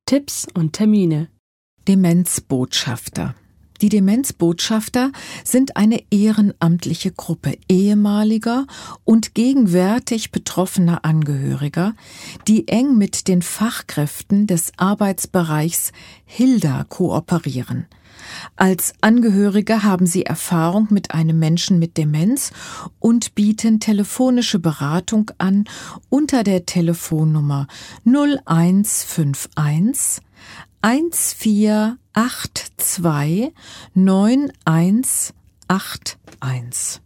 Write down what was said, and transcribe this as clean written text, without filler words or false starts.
Tipps und Termine. Demenzbotschafter. Die Demenzbotschafter sind eine ehrenamtliche Gruppe ehemaliger und gegenwärtig betroffener Angehöriger, die eng mit den Fachkräften des Arbeitsbereichs HILDA kooperieren. Als Angehörige haben sie Erfahrung mit einem Menschen mit Demenz und bieten telefonische Beratung an unter der Telefonnummer 0151 1482 9181.